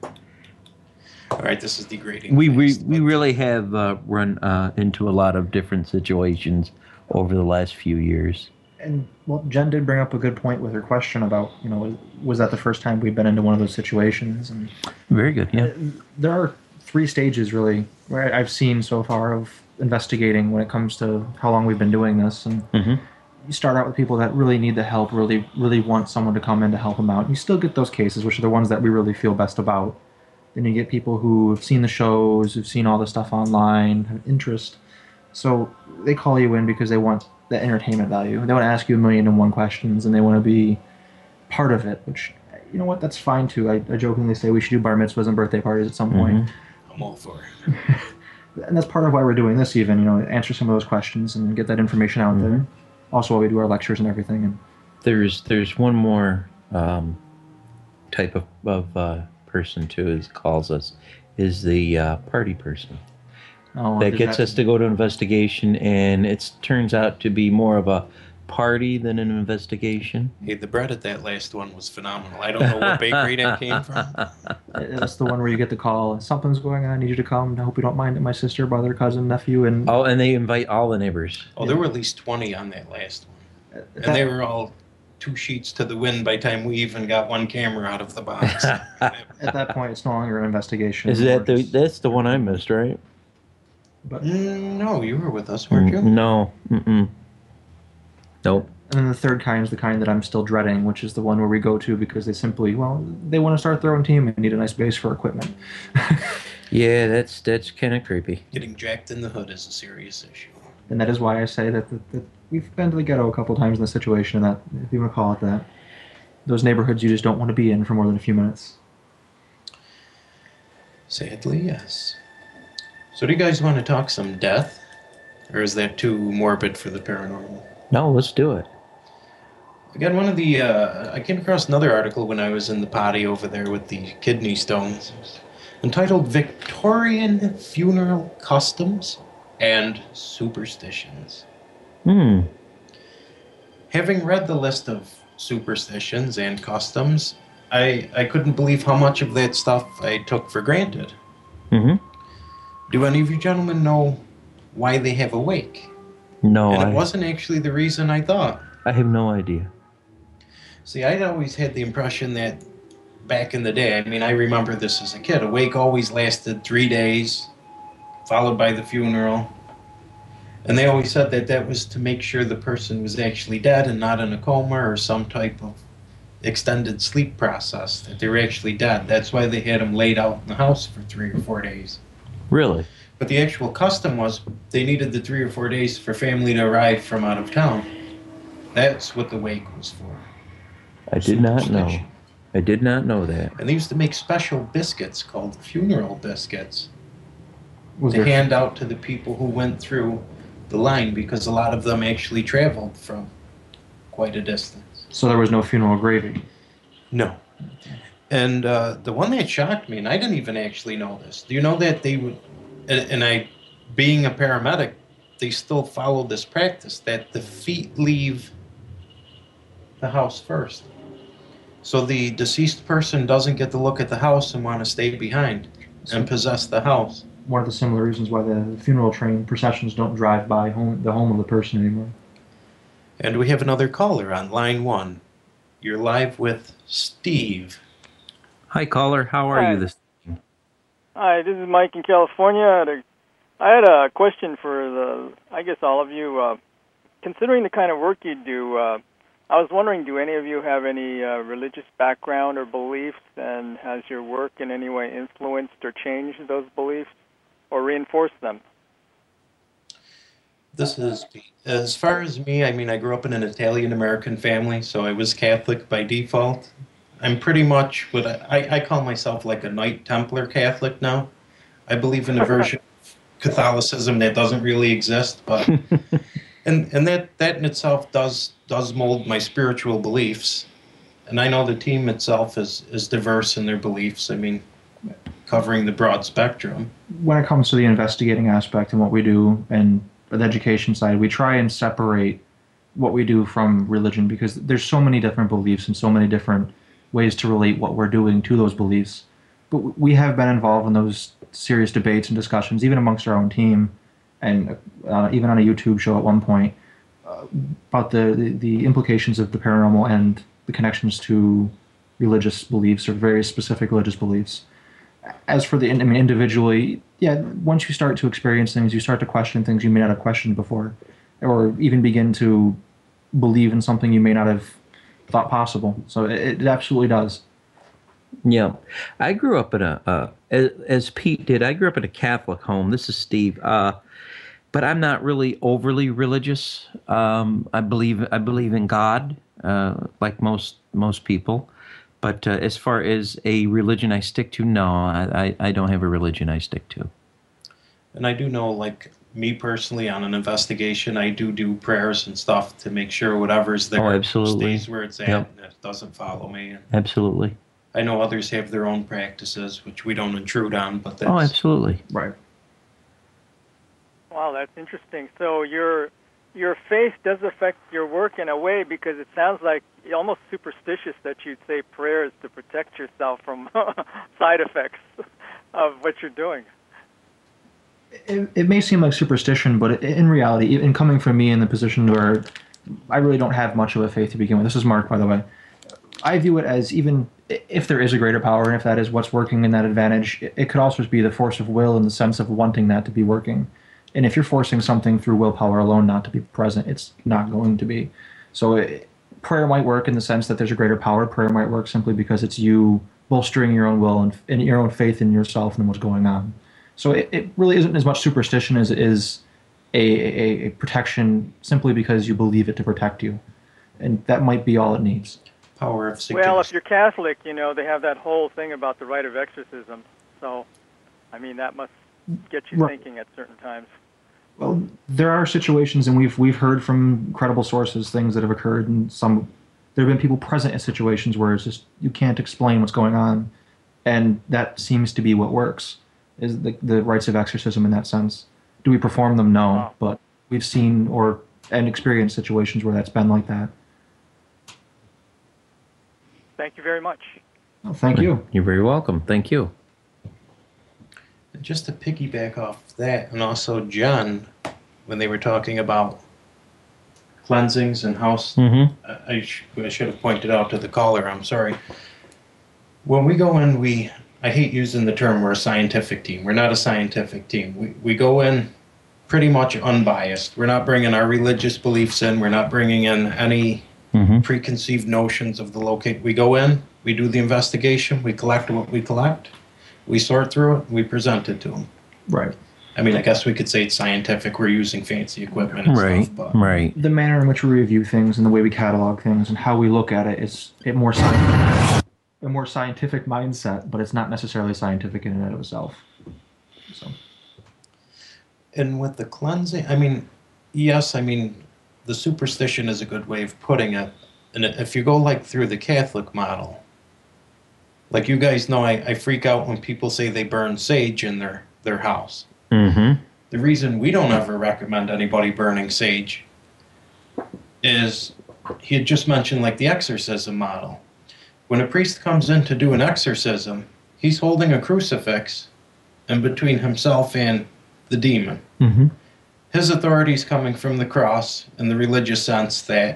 All right, this is degrading. we we, fast, we but- really have uh, run uh, into a lot of different situations over the last few years. And, well, Jen did bring up a good point with her question about, you know, was that the first time we'd been into one of those situations? And Very good. Yeah. there are three stages, really, where I've seen so far of investigating when it comes to how long we've been doing this. And Mhm. you start out with people that really need the help, really, really want someone to come in to help them out. You still get those cases, which are the ones that we really feel best about. Then you get people who have seen the shows, who've seen all the stuff online, have interest. So they call you in because they want the entertainment value. They want to ask you a million and one questions, and they want to be part of it, which, you know what, that's fine too. I, I jokingly say we should do bar mitzvahs and birthday parties at some point. I'm all for it. And that's part of why we're doing this, even, you know, answer some of those questions and get that information out there. Also, while we do our lectures and everything. And There's there's one more um, type of of uh, person too, as calls us, is the uh, party person. oh, That does gets us to go to investigation, and it turns out to be more of a party than an investigation. Hey, the bread at that last one was phenomenal. I don't know what bakery that came from. That's the one where you get the call. Something's going on. I need you to come. I hope you don't mind it. My sister, brother, cousin, nephew, and Oh, and they invite all the neighbors. Oh, there were at least twenty on that last one. at And that- they were all two sheets to the wind by the time we even got one camera out of the box. at that point, it's no longer an investigation. Is We're that the just- that's the one I missed, right? But, Mm, no, you were with us, weren't you? No. Mm-mm. Nope. and then the third kind is the kind that I'm still dreading, which is the one where we go to because they simply, well, they want to start their own team and need a nice base for equipment. Yeah, that's that's kind of creepy. Getting jacked in the hood is a serious issue. And that is why I say that, that, that we've been to the ghetto a couple times in this situation, that, if you want to call it that. Those neighborhoods you just don't want to be in for more than a few minutes. Sadly, yes. So do you guys want to talk some death? Or is that too morbid for the paranormal? No, let's do it. Again, one of the, uh, I came across another article when I was in the potty over there with the kidney stones, entitled Victorian Funeral Customs and Superstitions. Hmm. Having read the list of superstitions and customs, I, I couldn't believe how much of that stuff I took for granted. Mm-hmm. Do any of you gentlemen know why they have a wake? No, And it I, wasn't actually the reason I thought. I have no idea. See, I'd always had the impression that back in the day, I mean, I remember this as a kid, a wake always lasted three days, followed by the funeral. And they always said that that was to make sure the person was actually dead and not in a coma or some type of extended sleep process, that they were actually dead. That's why they had them laid out in the house for three or four days. Really? But the actual custom was they needed the three or four days for family to arrive from out of town. That's what the wake was for. I did not know. Superstition. I did not know that. And they used to make special biscuits called funeral biscuits Was to there hand out to the people who went through the line, because a lot of them actually traveled from quite a distance. so there was no funeral gravy? No. And uh, the one that shocked me, and I didn't even actually know this, do you know that they would, and, and I, being a paramedic, they still follow this practice, that the feet leave the house first. So the deceased person doesn't get to look at the house and want to stay behind and possess the house. One of the similar reasons why the funeral train processions don't drive by home, the home of the person anymore. And we have another caller on line one. You're live with Steve. Hi, caller. How are Hi. you this? Hi, this is Mike in California. I had a, I had a question for the, I guess all of you. Uh, considering the kind of work you do, uh, I was wondering, do any of you have any uh, religious background or beliefs, and has your work in any way influenced or changed those beliefs or reinforced them? This is as far as me. I mean, I grew up in an Italian American family, so I was Catholic by default. I'm pretty much what I, I call myself like a Knight Templar Catholic now. I believe in a version of Catholicism that doesn't really exist, but and and that that in itself does does mold my spiritual beliefs. And I know the team itself is is diverse in their beliefs. I mean, covering the broad spectrum. When it comes to the investigating aspect and what we do, and the education side, we try and separate what we do from religion, because there's so many different beliefs and so many different ways to relate what we're doing to those beliefs. But we have been involved in those serious debates and discussions, even amongst our own team, and uh, even on a YouTube show at one point, uh, about the, the, the implications of the paranormal and the connections to religious beliefs or very specific religious beliefs. As for the, I mean, individually, yeah, once you start to experience things, you start to question things you may not have questioned before, or even begin to believe in something you may not have thought possible. So it, it absolutely does. Yeah, I grew up in a, uh, as, as Pete did, I grew up in a Catholic home. This is Steve. Uh, but I'm not really overly religious. Um, I believe I believe in God, uh, like most most people. But uh, as far as a religion I stick to, no, I, I, I don't have a religion I stick to. And I do know, like, me personally, on an investigation, I do do prayers and stuff to make sure whatever's there Oh, absolutely. stays where it's at Yep. and it doesn't follow me. And Absolutely. I know others have their own practices, which we don't intrude on, but that's... Oh, absolutely. Right. Wow, that's interesting. So your your faith does affect your work in a way, because it sounds like almost superstitious that you'd say prayers to protect yourself from side effects of what you're doing. It, it may seem like superstition, but in reality, in coming from me in the position where I really don't have much of a faith to begin with, this is Mark, by the way, I view it as, even if there is a greater power, and if that is what's working in that advantage, it, it could also be the force of will in the sense of wanting that to be working. And if you're forcing something through willpower alone not to be present, it's not going to be. So it, prayer might work in the sense that there's a greater power. Prayer might work simply because it's you bolstering your own will and, and your own faith in yourself and what's going on. So it, it really isn't as much superstition as it is a, a, a protection, simply because you believe it to protect you. And that might be all it needs. Power of suggestion. Well, if you're Catholic, you know, they have that whole thing about the rite of exorcism. So, I mean, that must get you Right. thinking at certain times. Well, there are situations, and we've we've heard from credible sources things that have occurred, and some there have been people present in situations where it's just you can't explain what's going on, and that seems to be what works is the the rites of exorcism in that sense. Do we perform them? No, Wow. but we've seen or and experienced situations where that's been like that. Thank you very much. Well, thank you. You're very welcome. Thank you. And just to piggyback off that, and also John, when they were talking about cleansings and house, Mm-hmm. I, I, sh- I should have pointed out to the caller, I'm sorry. When we go in, we, I hate using the term we're a scientific team. We're not a scientific team. We, we go in pretty much unbiased. We're not bringing our religious beliefs in. We're not bringing in any Mm-hmm. preconceived notions of the locate. We go in, we do the investigation, we collect what we collect, we sort through it, we present it to them. Right. I mean, I guess we could say it's scientific. We're using fancy equipment and Right. stuff, but Right. The manner in which we review things and the way we catalog things and how we look at it is it more scientific, a more scientific mindset, but it's not necessarily scientific in and of itself. So. and with the cleansing, I mean, yes, I mean, the superstition is a good way of putting it. And if you go like through the Catholic model, like you guys know, I, I freak out when people say they burn sage in their, their house. Mm-hmm. The reason we don't ever recommend anybody burning sage is he had just mentioned like the exorcism model. When a priest comes in to do an exorcism, he's holding a crucifix in between himself and the demon. Mm-hmm. His authority is coming from the cross in the religious sense that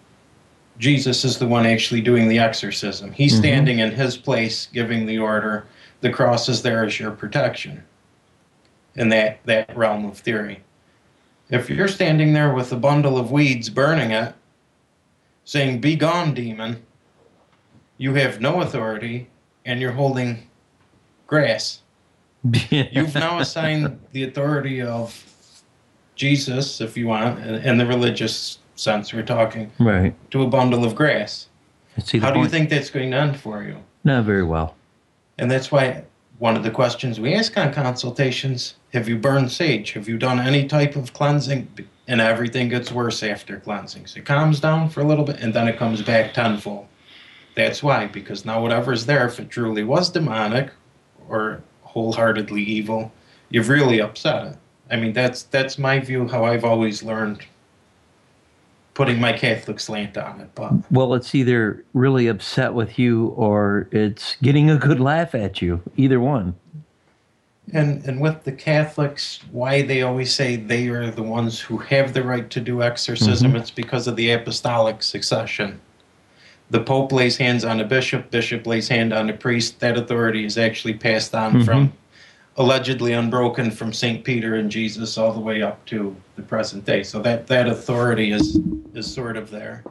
Jesus is the one actually doing the exorcism. He's Mhm. standing in his place giving the order. The cross is there as your protection in that, that realm of theory. If you're standing there with a bundle of weeds burning it, saying, "Be gone, demon," you have no authority and you're holding grass. You've now assigned the authority of Jesus, if you want, in in the religious sense we're talking, Right. to a bundle of grass. See the How do you point? think that's going to end for you? Not very well. And that's why one of the questions we ask on consultations, have you burned sage? Have you done any type of cleansing? And everything gets worse after cleansings. It calms down for a little bit and then it comes back tenfold. That's why, because now whatever's there, if it truly was demonic or wholeheartedly evil, you've really upset it. I mean, that's that's my view, how I've always learned, putting my Catholic slant on it. But Well, it's either really upset with you or it's getting a good laugh at you. Either one. and and with the Catholics, why they always say they are the ones who have the right to do exorcism, it's because of the apostolic succession. The Pope lays hands on a bishop, bishop lays hand on a priest. That authority is actually passed on Mhm. from allegedly unbroken from Saint Peter and Jesus all the way up to the present day. So that, that authority is is sort of there.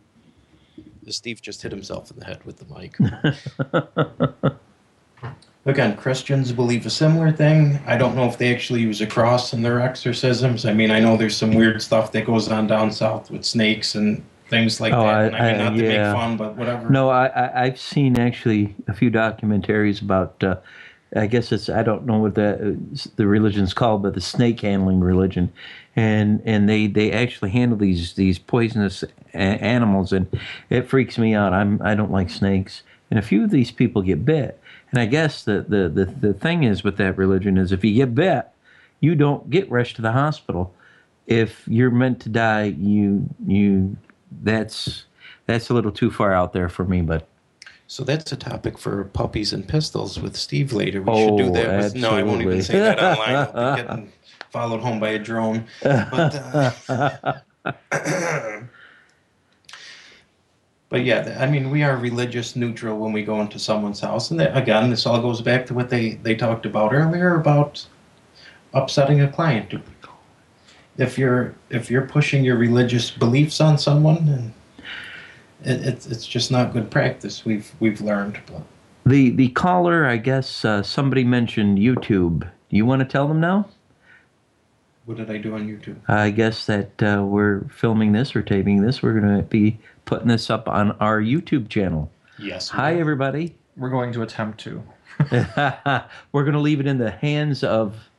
Steve just hit himself in the head with the mic. Again, Christians believe a similar thing. I don't know if they actually use a cross in their exorcisms. I mean, I know there's some weird stuff that goes on down south with snakes and things like Oh, that. I- And I mean, I- not to yeah. make fun, but whatever. No, I, I I've seen actually a few documentaries about. Uh, I guess it's I don't know what the the religion's called, but the snake handling religion, and and they, they actually handle these these poisonous a- animals, and it freaks me out. I'm I don't like snakes, and a few of these people get bit, and I guess the the the, the thing is with that religion is if you get bit, you don't get rushed to the hospital. If you're meant to die, you you that's that's a little too far out there for me, but. So that's a topic for Puppies and Pistols with Steve later. We should do Oh, that. With, no, I won't even absolutely. say that online. I'll be getting followed home by a drone. But, uh, but yeah, th- I mean, we are religious neutral when we go into someone's house. And that, again, this all goes back to what they, they talked about earlier about upsetting a client. If you're if you're pushing your religious beliefs on someone, and it, it's it's just not good practice. We've we've learned. But. The the caller, I guess uh, somebody mentioned YouTube. Do you want to tell them now? What did I do on YouTube? I guess that uh, we're filming this or taping this. We're going to be putting this up on our YouTube channel. Yes. we Hi, did. everybody. We're going to attempt to. We're going to leave it in the hands of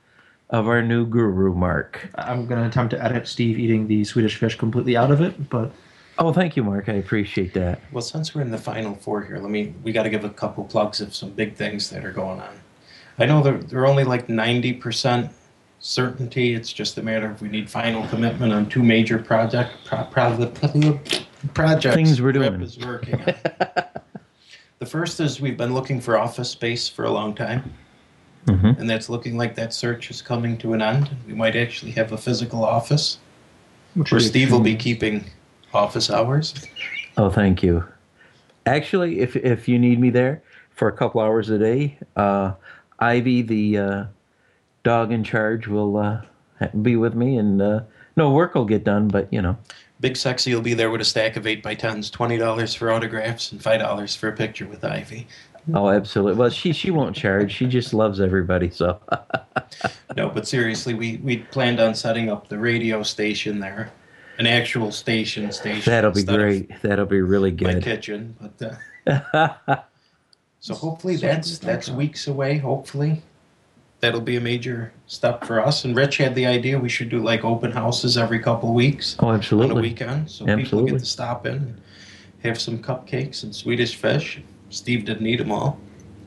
of our new guru, Mark. I'm going to attempt to edit Steve eating the Swedish fish completely out of it, but Oh, thank you, Mark. I appreciate that. Well, since we're in the final four here, let me we got to give a couple plugs of some big things that are going on. I know they're, they're only like ninety percent certainty. It's just a matter of we need final commitment on two major project pro, pro, projects. Things we're doing. Rip is working on. The first is we've been looking for office space for a long time. Mm-hmm. And that's looking like that search is coming to an end. We might actually have a physical office Which where is Steve will be extremely- keeping office hours. Oh, thank you. Actually, if if you need me there for a couple hours a day, uh, Ivy, the uh, dog in charge, will uh, be with me, and uh, no work will get done. But you know, Big Sexy will be there with a stack of eight by tens, twenty dollars for autographs and five dollars for a picture with Ivy. oh, absolutely. Well, she she won't charge. She just loves everybody. So No, but seriously, we, we planned on setting up the radio station there. An actual station station. that'll be instead of great. That'll be really My good. kitchen. But uh, So hopefully that's that's weeks away, hopefully. That'll be a major step for us. And Rich had the idea we should do like open houses every couple of weeks. Oh, absolutely. On a weekend. So people Absolutely. get to stop in and have some cupcakes and Swedish fish. Steve didn't eat them all.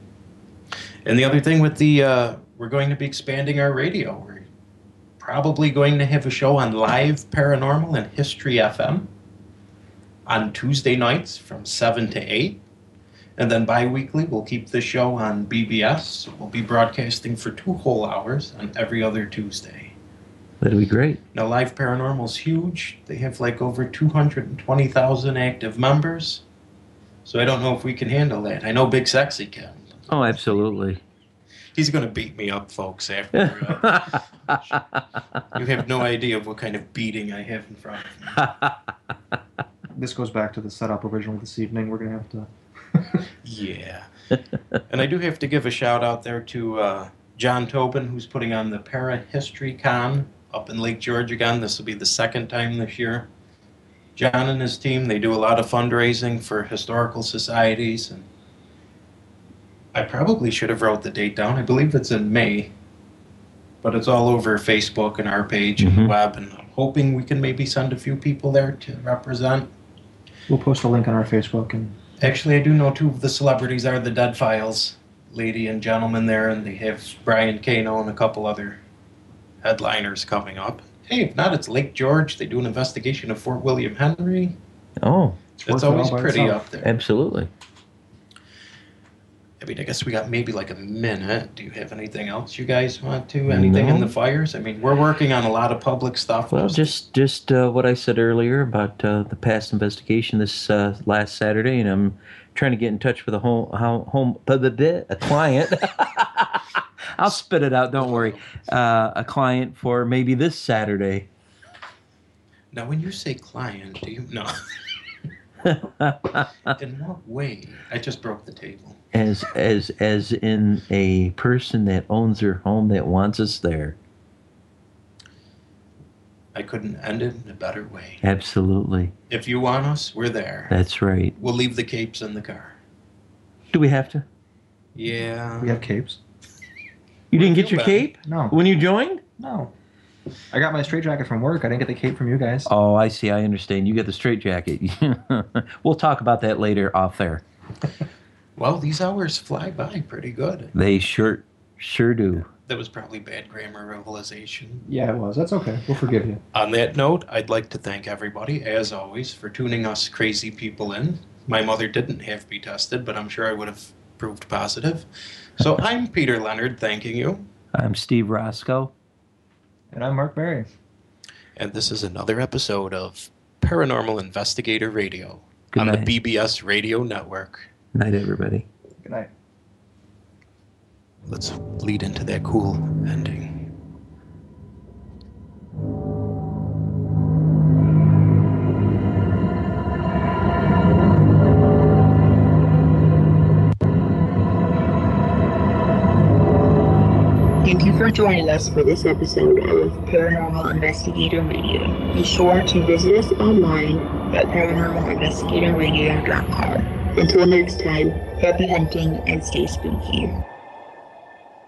And the other thing with the, uh, we're going to be expanding our radio. We're probably going to have a show on Live Paranormal and History F M on Tuesday nights from seven to eight. And then bi-weekly, we'll keep the show on B B S. We'll be broadcasting for two whole hours on every other Tuesday. That'll be great. Now, Live Paranormal's huge. They have like over two hundred twenty thousand active members. So I don't know if we can handle that. I know Big Sexy can. Oh, absolutely. He's going to beat me up, folks, after. Uh, you have no idea what kind of beating I have in front of me. This goes back to the setup originally this evening. We're going to have to... Yeah. And I do have to give a shout out there to uh, John Tobin, who's putting on the Para History Con up in Lake George again. This will be the second time this year. John and his team, they do a lot of fundraising for historical societies. And I probably should have wrote the date down. I believe it's in May. But it's all over Facebook and our page and the Mhm. web. And I'm hoping we can maybe send a few people there to represent. We'll post a link on our Facebook. And Actually, I do know two of the celebrities are the Dead Files lady and gentleman there, and they have Brian Kano and a couple other headliners coming up. Hey, if not, it's Lake George. They do an investigation of Fort William Henry. Oh, It's worth it always all by pretty itself. up there. absolutely. I mean, I guess we got maybe like a minute. Do you have anything else you guys want to? Anything in No. the fires? I mean, we're working on a lot of public stuff. Well, just just uh, what I said earlier about uh, the past investigation this uh, last Saturday, and I'm trying to get in touch with a home home, home a client. I'll spit it out. Don't worry. Uh, a client for maybe this Saturday. Now, when you say client, do you know? In what way? I just broke the table. As as as in a person that owns their home that wants us there. I couldn't end it in a better way. Absolutely. If you want us, we're there. That's right. We'll leave the capes in the car. Do we have to? Yeah. we have capes. You didn't get you your been? cape No. when you joined? No. I got my straitjacket from work. I didn't get the cape from you guys. Oh, I see. I understand. You get the straight jacket. We'll talk about that later off there. Well, these hours fly by pretty good. They sure sure do. That was probably bad grammar realization. Yeah, it was. That's okay. We'll forgive you. On that note, I'd like to thank everybody, as always, for tuning us crazy people in. My mother didn't have me tested, but I'm sure I would have proved positive. So I'm Peter Leonard, thanking you. I'm Steve Roscoe. And I'm Mark Berry. And this is another episode of Paranormal Investigator Radio Good on night. the B B S Radio Network. Night, everybody. Good night. Let's lead into that cool ending. Thank you for joining us for this episode of Paranormal Investigator Radio. Be sure to visit us online at paranormal investigator radio dot com. Until next time, happy hunting and stay spooky.